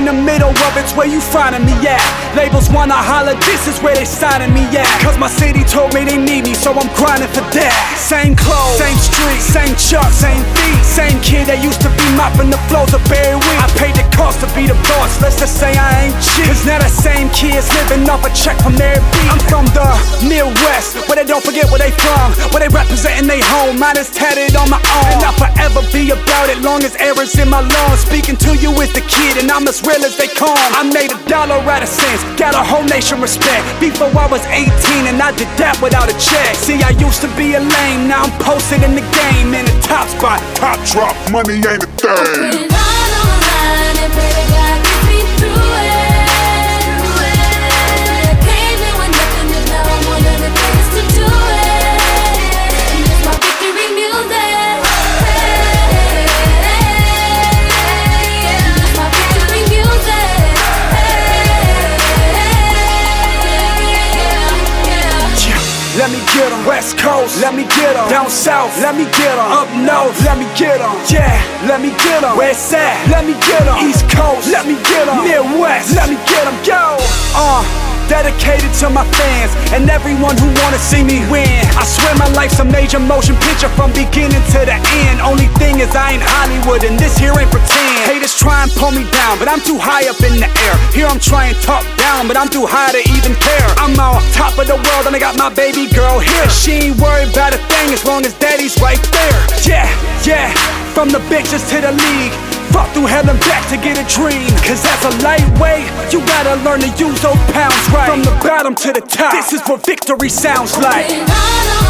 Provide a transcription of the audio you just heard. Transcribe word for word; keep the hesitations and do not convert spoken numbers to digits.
the middle of it's where you finding me at. Labels wanna holler, this is where they signing me at. Cause my city told me they need me, so I'm grinding for that. Same clothes, same street, same chuck, same feet. Same kid that used to be mopping the floors of Berry Week. I paid the cost to be the boss, let's just say I ain't cheap. Cause now that same kid's living off a check from their beat. I'm from the Midwest, where they don't forget where they from, where they representing they home. Mine is tatted on my own, and I'll forever be about it long as air is in my lungs. Speaking to you is the kid, and I'm as real as they come. I made a dollar out of cents, got a whole nation respect. Before I was eighteen and I did that without a check. See, I used to be a lame, now I'm posted in the game in the top spot. Top drop, money ain't a thing. Put it all on the line and pray to God gets me through it. I came in with nothing, and now I'm one of the things to do it. And it's my victory music. Hey, it's my victory music. Let me get 'em, West Coast, let me get 'em. Down South, let me get 'em. Up North, let me get 'em. Yeah, let me get 'em. West Side, let me get 'em. East Coast, let me get 'em. Midwest, let me get 'em. Go! Uh, dedicated to my fans and everyone who wanna see me win. I swear my life's a major motion picture from beginning to the end. Only thing is I ain't Hollywood and this here ain't pretend. Haters try and pull me down, but I'm too high up in the air. Here I'm trying to talk down, but I'm too high to even care. I'm on top of the world and I got my baby girl here. She ain't worried about a thing as long as daddy's right there. Yeah, yeah, from the bitches to the league. Fuck through hell and back to get a dream. Cause as a lightweight, you gotta learn to use those pounds right. From the bottom to the top, this is what victory sounds like. Put it all on